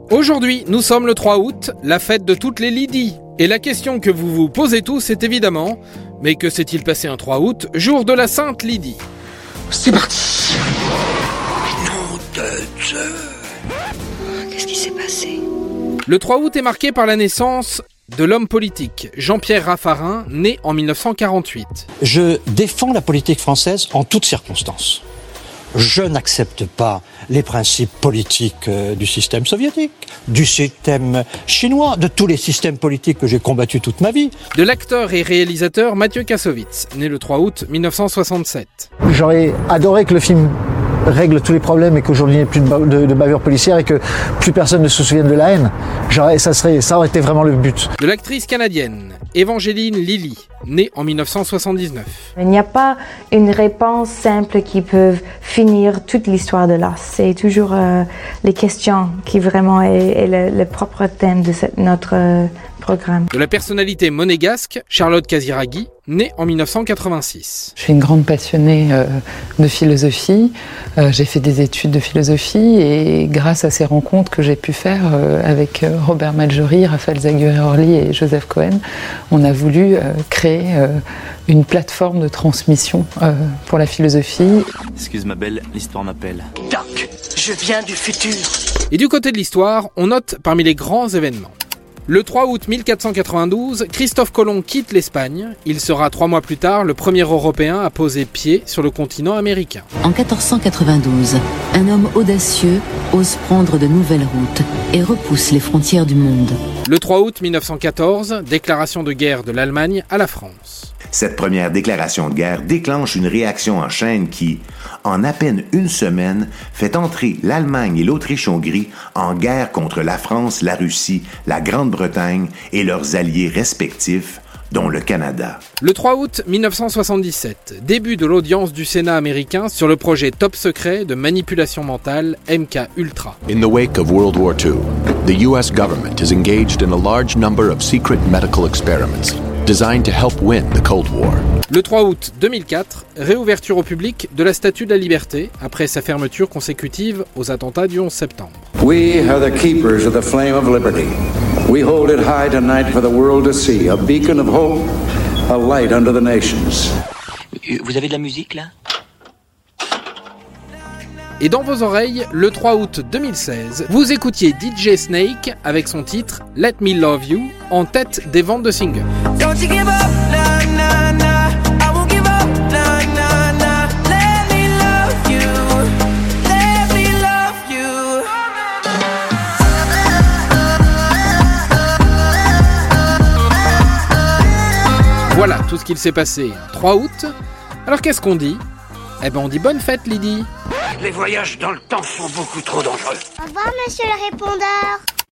Aujourd'hui, nous sommes le 3 août, la fête de toutes les Lydies. Et la question que vous vous posez tous est évidemment, mais que s'est-il passé un 3 août, jour de la Sainte Lydie? C'est parti. Nom de Dieu. Qu'est-ce qui s'est passé? Le 3 août est marqué par la naissance de l'homme politique, Jean-Pierre Raffarin, né en 1948. Je défends la politique française en toutes circonstances. Je n'accepte pas les principes politiques du système soviétique, du système chinois, de tous les systèmes politiques que j'ai combattus toute ma vie. De l'acteur et réalisateur Mathieu Kassovitz, né le 3 août 1967. J'aurais adoré que le film règle tous les problèmes et qu'aujourd'hui il n'y ait plus de bavure policière et que plus personne ne se souvienne de la haine. Ça aurait été vraiment le but. De l'actrice canadienne Evangeline Lilly, née en 1979. Il n'y a pas une réponse simple qui peut finir toute l'histoire de l'art. C'est toujours les questions qui vraiment est le propre thème de notre programme. De la personnalité monégasque Charlotte Casiraghi, née en 1986. Je suis une grande passionnée de philosophie. J'ai fait des études de philosophie et grâce à ces rencontres que j'ai pu faire avec Robert Maljory, Raphaël Zaguer-Orly et Joseph Cohen, on a voulu créer une plateforme de transmission pour la philosophie. Excuse ma belle, l'histoire m'appelle. Doc, je viens du futur. Et du côté de l'histoire, on note parmi les grands événements. Le 3 août 1492, Christophe Colomb quitte l'Espagne. Il sera 3 mois plus tard le premier Européen à poser pied sur le continent américain. En 1492, un homme audacieux ose prendre de nouvelles routes et repousse les frontières du monde. Le 3 août 1914, déclaration de guerre de l'Allemagne à la France. Cette première déclaration de guerre déclenche une réaction en chaîne qui, en à peine une semaine, fait entrer l'Allemagne et l'Autriche-Hongrie en guerre contre la France, la Russie, la Grande-Bretagne et leurs alliés respectifs, dont le Canada. Le 3 août 1977, début de l'audience du Sénat américain sur le projet top secret de manipulation mentale MK-Ultra. In the wake of World War II, the US government is engaged in a large number of secret medical experiments designed to help win the Cold War. Le 3 août 2004, réouverture au public de la Statue de la Liberté après sa fermeture consécutive aux attentats du 11 septembre. We are the keepers of the flame of liberty. We hold it high tonight for the world to see, a beacon of hope, a light under the nations. Vous avez de la musique là ? Et dans vos oreilles, le 3 août 2016, vous écoutiez DJ Snake avec son titre Let Me Love You en tête des ventes de singles. Voilà tout ce qu'il s'est passé 3 août. Alors qu'est-ce qu'on dit ? Eh ben on dit bonne fête Lydie. Les voyages dans le temps sont beaucoup trop dangereux. Au revoir, monsieur le répondeur.